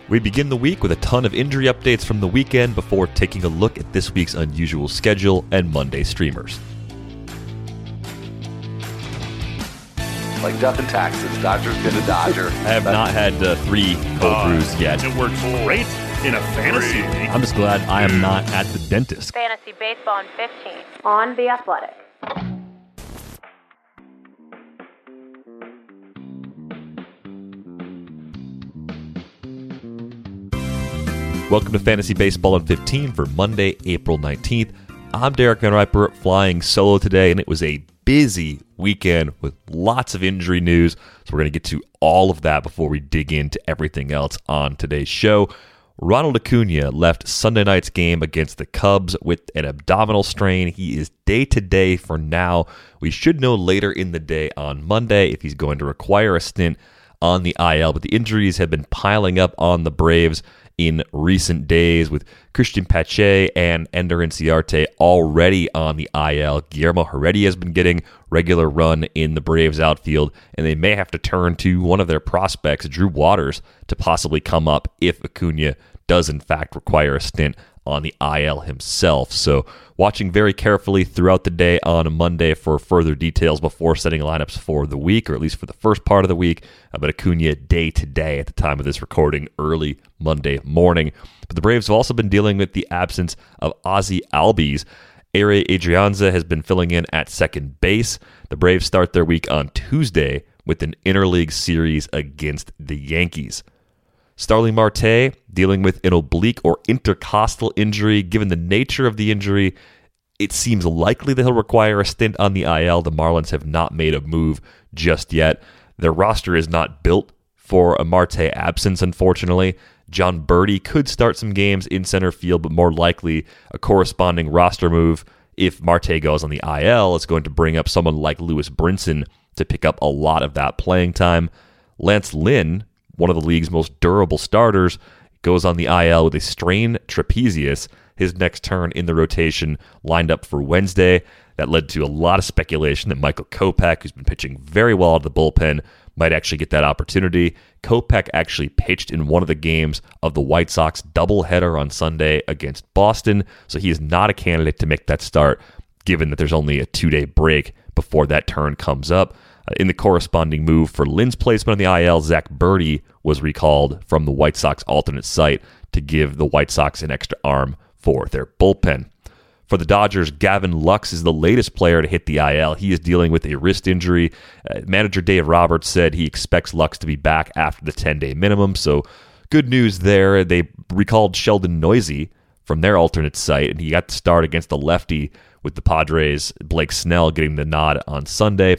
We begin the week with a ton of injury updates from the weekend before taking a look at this week's unusual schedule and Monday streamers. Like death and taxes, Dodger's been a Dodger. I have not had 3 cold brews yet. It worked great in a fantasy league. I'm just glad I am not at the dentist. Fantasy Baseball in 15 on The Athletic. Welcome to Fantasy Baseball in 15 for Monday, April 19th. I'm Derek Van Riper, flying solo today, and it was a busy weekend with lots of injury news. So we're going to get to all of that before we dig into everything else on today's show. Ronald Acuna left Sunday night's game against the Cubs with an abdominal strain. He is day-to-day for now. We should know later in the day on Monday if he's going to require a stint on the IL, but the injuries have been piling up on the Braves in recent days, with Christian Pache and Ender Inciarte already on the IL. Guillermo Heredia has been getting regular run in the Braves outfield, and they may have to turn to one of their prospects, Drew Waters, to possibly come up if Acuna does in fact require a stint on the IL himself. So watching very carefully throughout the day on a Monday for further details before setting lineups for the week, or at least for the first part of the week. But Acuna day to day at the time of this recording, early Monday morning. But the Braves have also been dealing with the absence of Ozzie Albies. Ehire Adrianza has been filling in at second base. The Braves start their week on Tuesday with an interleague series against the Yankees. Starling Marte dealing with an oblique or intercostal injury. Given the nature of the injury, it seems likely that he'll require a stint on the IL. The Marlins have not made a move just yet. Their roster is not built for a Marte absence, unfortunately. John Birdie could start some games in center field, but more likely a corresponding roster move if Marte goes on the IL is going to bring up someone like Lewis Brinson to pick up a lot of that playing time. Lance Lynn, one of the league's most durable starters, goes on the IL with a strained trapezius. His next turn in the rotation lined up for Wednesday. That led to a lot of speculation that Michael Kopech, who's been pitching very well out of the bullpen, might actually get that opportunity. Kopech actually pitched in one of the games of the White Sox doubleheader on Sunday against Boston, so he is not a candidate to make that start, given that there's only a 2-day break before that turn comes up. In the corresponding move for Lynn's placement on the IL, Zach Birdie was recalled from the White Sox alternate site to give the White Sox an extra arm for their bullpen. For the Dodgers, Gavin Lux is the latest player to hit the IL. He is dealing with a wrist injury. Manager Dave Roberts said he expects Lux to be back after the 10-day minimum, so good news there. They recalled Sheldon Neuse from their alternate site, and he got the start against the lefty with the Padres' Blake Snell getting the nod on Sunday.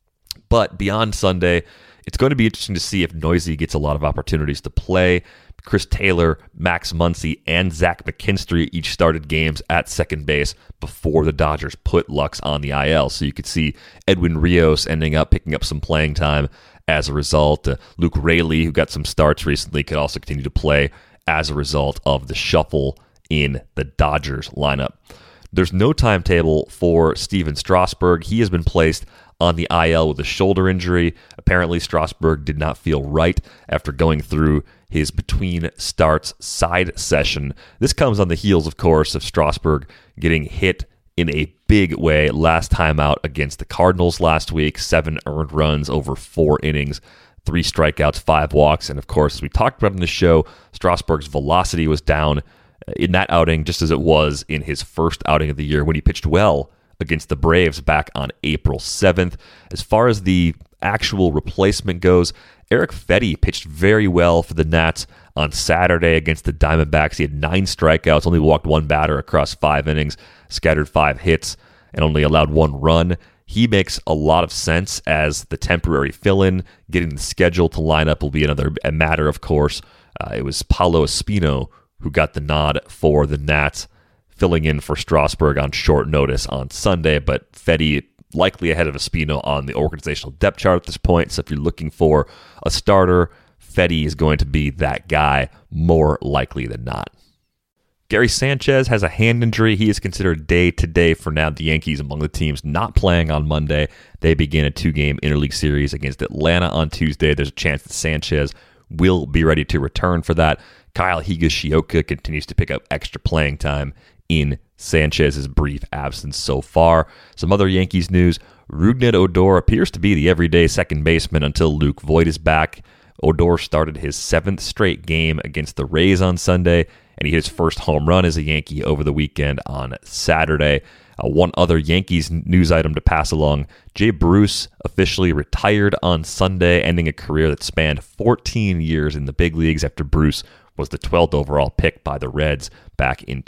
But beyond Sunday, it's going to be interesting to see if Neuse gets a lot of opportunities to play. Chris Taylor, Max Muncy, and Zach McKinstry each started games at second base before the Dodgers put Lux on the IL. So you could see Edwin Rios ending up picking up some playing time as a result. Luke Raley, who got some starts recently, could also continue to play as a result of the shuffle in the Dodgers lineup. There's no timetable for Steven Strasburg. He has been placed on the IL with a shoulder injury. Apparently, Strasburg did not feel right after going through his between starts side session. This comes on the heels, of course, of Strasburg getting hit in a big way last time out against the Cardinals last week. 7 earned runs over 4 innings, 3 strikeouts, 5 walks. And of course, as we talked about in the show, Strasburg's velocity was down in that outing just as it was in his first outing of the year when he pitched well against the Braves back on April 7th. As far as the actual replacement goes, Eric Fedde pitched very well for the Nats on Saturday against the Diamondbacks. He had 9 strikeouts, only walked 1 batter across 5 innings, scattered 5 hits, and only allowed 1 run. He makes a lot of sense as the temporary fill-in. Getting the schedule to line up will be a matter, of course. It was Paulo Espino who got the nod for the Nats, filling in for Strasburg on short notice on Sunday, but Fedde likely ahead of Espino on the organizational depth chart at this point. So if you're looking for a starter, Fedde is going to be that guy more likely than not. Gary Sanchez has a hand injury. He is considered day-to-day for now. The Yankees, among the teams not playing on Monday, they begin a 2-game interleague series against Atlanta on Tuesday. There's a chance that Sanchez will be ready to return for that. Kyle Higashioka continues to pick up extra playing time in Sanchez's brief absence so far. Some other Yankees news. Rougned Odor appears to be the everyday second baseman until Luke Voit is back. Odor started his 7th straight game against the Rays on Sunday, and he hit his first home run as a Yankee over the weekend on Saturday. One other Yankees news item to pass along. Jay Bruce officially retired on Sunday, ending a career that spanned 14 years in the big leagues after Bruce was the 12th overall pick by the Reds back in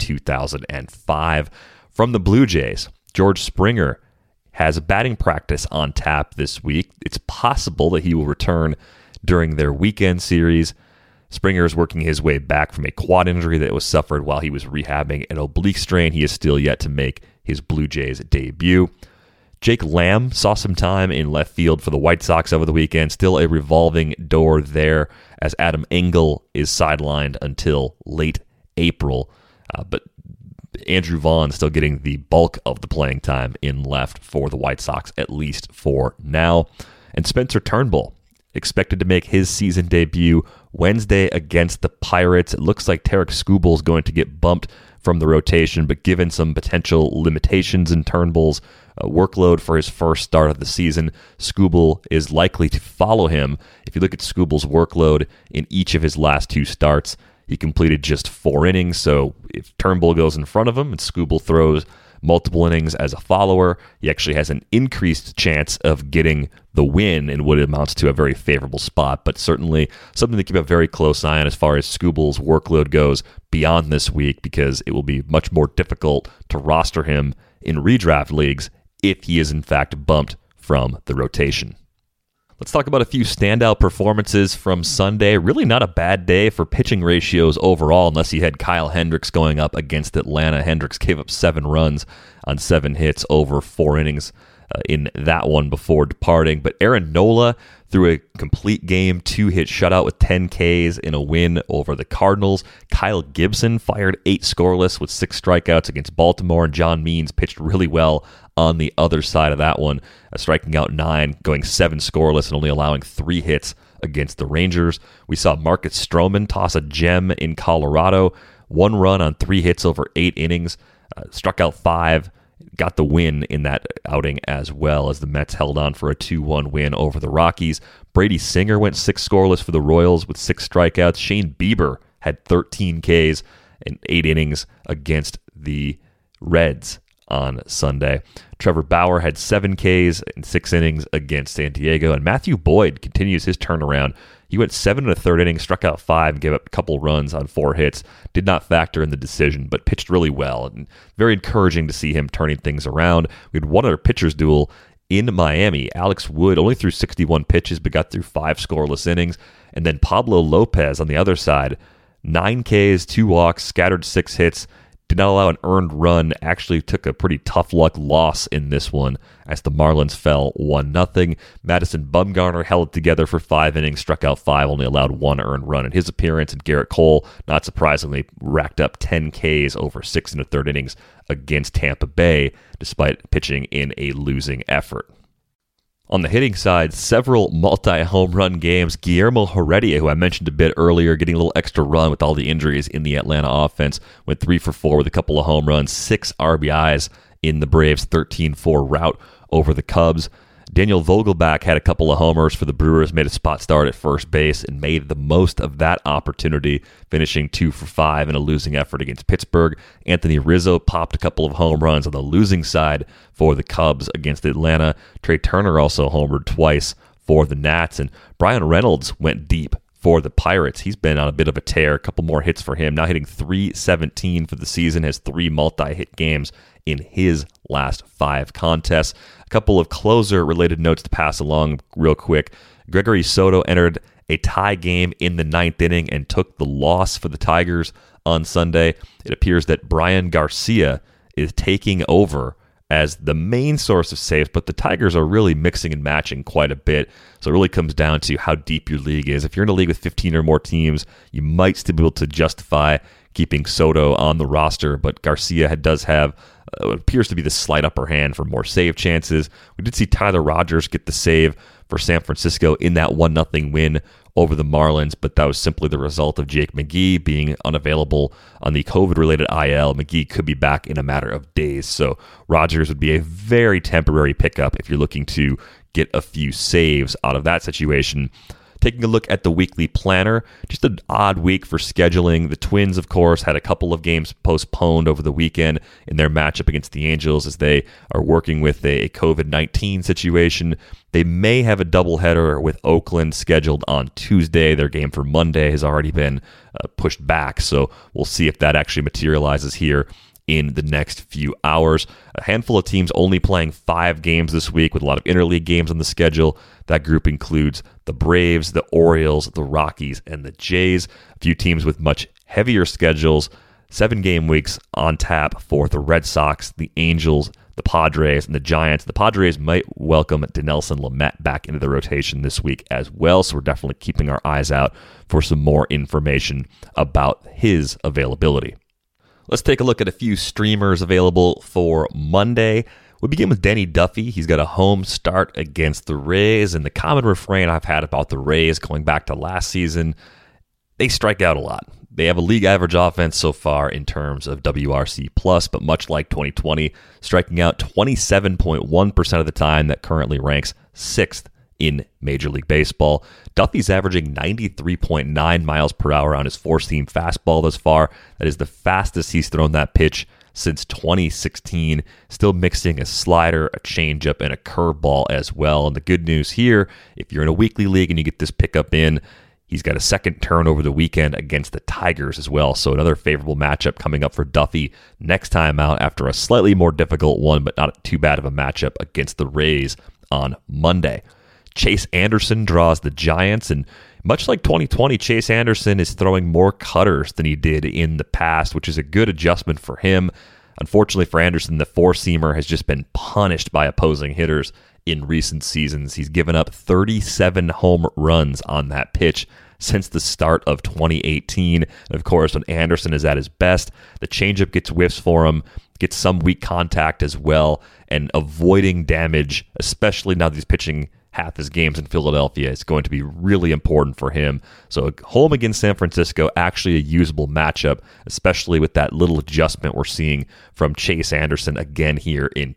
2005. From the Blue Jays, George Springer has a batting practice on tap this week. It's possible that he will return during their weekend series. Springer is working his way back from a quad injury that was suffered while he was rehabbing an oblique strain. He is still yet to make his Blue Jays debut. Jake Lamb saw some time in left field for the White Sox over the weekend. Still a revolving door there as Adam Engel is sidelined until late April. But Andrew Vaughn still getting the bulk of the playing time in left for the White Sox, at least for now. And Spencer Turnbull expected to make his season debut Wednesday against the Pirates. It looks like Tarek Skubal is going to get bumped from the rotation, but given some potential limitations in Turnbull's workload for his first start of the season, Skubal is likely to follow him. If you look at Skubal's workload in each of his last 2 starts, he completed just 4 innings, so if Turnbull goes in front of him and Skubal throws multiple innings as a follower, he actually has an increased chance of getting the win in what amounts to a very favorable spot, but certainly something to keep a very close eye on as far as Skubal's workload goes beyond this week, because it will be much more difficult to roster him in redraft leagues if he is in fact bumped from the rotation. Let's talk about a few standout performances from Sunday. Really not a bad day for pitching ratios overall, unless you had Kyle Hendricks going up against Atlanta. Hendricks gave up 7 runs on 7 hits over 4 innings in that one before departing. But Aaron Nola threw a complete game 2-hit shutout with 10 Ks in a win over the Cardinals. Kyle Gibson fired 8 scoreless with 6 strikeouts against Baltimore, and John Means pitched really well on the other side of that one, striking out 9, going 7 scoreless, and only allowing 3 hits against the Rangers. We saw Marcus Stroman toss a gem in Colorado, 1 run on 3 hits over 8 innings, struck out 5, got the win in that outing as well, as the Mets held on for a 2-1 win over the Rockies. Brady Singer went 6 scoreless for the Royals with 6 strikeouts. Shane Bieber had 13 Ks in 8 innings against the Reds on Sunday. Trevor Bauer had 7 Ks in 6 innings against San Diego, and Matthew Boyd continues his turnaround. He went 7 1/3 innings, struck out 5, and gave up a couple runs on 4 hits. Did not factor in the decision, but pitched really well, and very encouraging to see him turning things around. We had one other pitcher's duel in Miami. Alex Wood only threw 61 pitches, but got through 5 scoreless innings. And then Pablo Lopez on the other side, 9 Ks, 2 walks, scattered 6 hits, did not allow an earned run, actually took a pretty tough luck loss in this one as the Marlins fell 1-0. Madison Bumgarner held it together for 5 innings, struck out 5, only allowed 1 earned run in his appearance, and Garrett Cole, not surprisingly, racked up 10 Ks over 6 1/3 innings against Tampa Bay, despite pitching in a losing effort. On the hitting side, several multi-home run games. Guillermo Heredia, who I mentioned a bit earlier, getting a little extra run with all the injuries in the Atlanta offense, went 3 for 4 with a couple of home runs, 6 RBIs in the Braves' 13-4 rout over the Cubs. Daniel Vogelbach had a couple of homers for the Brewers, made a spot start at first base, and made the most of that opportunity, finishing 2 for 5 in a losing effort against Pittsburgh. Anthony Rizzo popped a couple of home runs on the losing side for the Cubs against Atlanta. Trey Turner also homered twice for the Nats, and Brian Reynolds went deep for the Pirates. He's been on a bit of a tear, a couple more hits for him, now hitting .317 for the season, has 3 multi-hit games in his last 5 contests. A couple of closer-related notes to pass along real quick. Gregory Soto entered a tie game in the 9th inning and took the loss for the Tigers on Sunday. It appears that Brian Garcia is taking over as the main source of saves, but the Tigers are really mixing and matching quite a bit. So it really comes down to how deep your league is. If you're in a league with 15 or more teams, you might still be able to justify keeping Soto on the roster, but Garcia does have what appears to be the slight upper hand for more save chances. We did see Tyler Rogers get the save for San Francisco in that 1-0 win over the Marlins, but that was simply the result of Jake McGee being unavailable on the COVID-related IL. McGee could be back in a matter of days, so Rogers would be a very temporary pickup if you're looking to get a few saves out of that situation. Taking a look at the weekly planner, just an odd week for scheduling. The Twins, of course, had a couple of games postponed over the weekend in their matchup against the Angels as they are working with a COVID-19 situation. They may have a doubleheader with Oakland scheduled on Tuesday. Their game for Monday has already been pushed back, so we'll see if that actually materializes here in the next few hours. A handful of teams only playing 5 games this week with a lot of interleague games on the schedule. That group includes the Braves, the Orioles, the Rockies, and the Jays. A few teams with much heavier schedules. 7 game weeks on tap for the Red Sox, the Angels, the Padres, and the Giants. The Padres might welcome Dinelson Lamet back into the rotation this week as well, so we're definitely keeping our eyes out for some more information about his availability. Let's take a look at a few streamers available for Monday. We begin with Denny Duffy. He's got a home start against the Rays, and the common refrain I've had about the Rays going back to last season, they strike out a lot. They have a league average offense so far in terms of WRC+, but much like 2020, striking out 27.1% of the time. That currently ranks 6th in Major League Baseball. Duffy's averaging 93.9 miles per hour on his four-seam fastball thus far. That is the fastest he's thrown that pitch since 2016. Still mixing a slider, a changeup, and a curveball as well. And the good news here, if you're in a weekly league and you get this pickup in, he's got a second turn over the weekend against the Tigers as well. So another favorable matchup coming up for Duffy next time out after a slightly more difficult one, but not too bad of a matchup against the Rays on Monday. Chase Anderson draws the Giants, and much like 2020, Chase Anderson is throwing more cutters than he did in the past, which is a good adjustment for him. Unfortunately for Anderson, the four-seamer has just been punished by opposing hitters in recent seasons. He's given up 37 home runs on that pitch since the start of 2018. And of course, when Anderson is at his best, the changeup gets whiffs for him, gets some weak contact as well, and avoiding damage, especially now that he's pitching half his games in Philadelphia, is going to be really important for him. So home against San Francisco, actually a usable matchup, especially with that little adjustment we're seeing from Chase Anderson again here in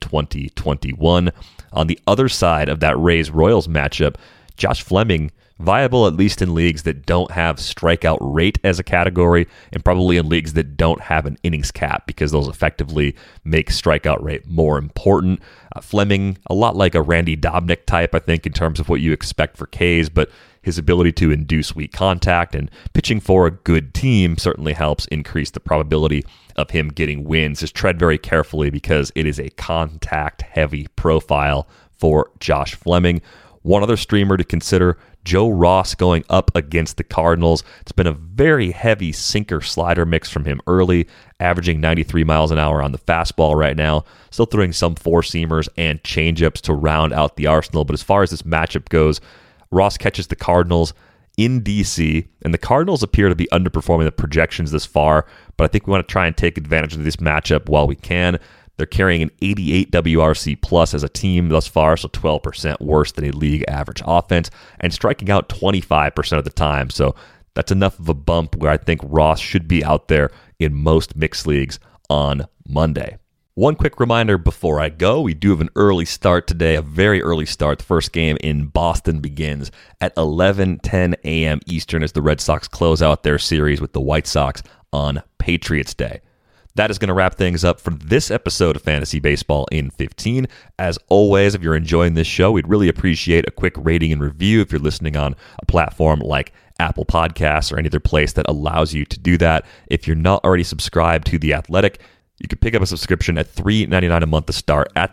2021. On the other side of that Rays-Royals matchup, Josh Fleming, viable at least in leagues that don't have strikeout rate as a category, and probably in leagues that don't have an innings cap, because those effectively make strikeout rate more important. Fleming, a lot like a Randy Dobnak type, I think, in terms of what you expect for K's, but his ability to induce weak contact and pitching for a good team certainly helps increase the probability of him getting wins. Just tread very carefully because it is a contact-heavy profile for Josh Fleming. One other streamer to consider, Joe Ross going up against the Cardinals. It's been a very heavy sinker-slider mix from him early, averaging 93 miles an hour on the fastball right now. Still throwing some four-seamers and changeups to round out the arsenal. But as far as this matchup goes, Ross catches the Cardinals in D.C., and the Cardinals appear to be underperforming the projections this far, but I think we want to try and take advantage of this matchup while we can. They're carrying an 88 WRC plus as a team thus far, so 12% worse than a league average offense, and striking out 25% of the time. So that's enough of a bump where I think Ross should be out there in most mixed leagues on Monday. One quick reminder before I go, we do have an early start today, a very early start. The first game in Boston begins at 11:10 a.m. Eastern as the Red Sox close out their series with the White Sox on Patriots Day. That is going to wrap things up for this episode of Fantasy Baseball in 15. As always, if you're enjoying this show, we'd really appreciate a quick rating and review if you're listening on a platform like Apple Podcasts or any other place that allows you to do that. If you're not already subscribed to The Athletic, you can pick up a subscription at $3.99 a month to start at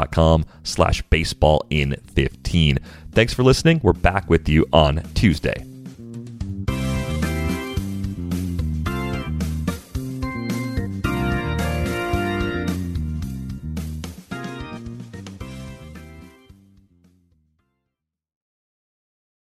theathletic.com/baseball in 15. Thanks for listening. We're back with you on Tuesday.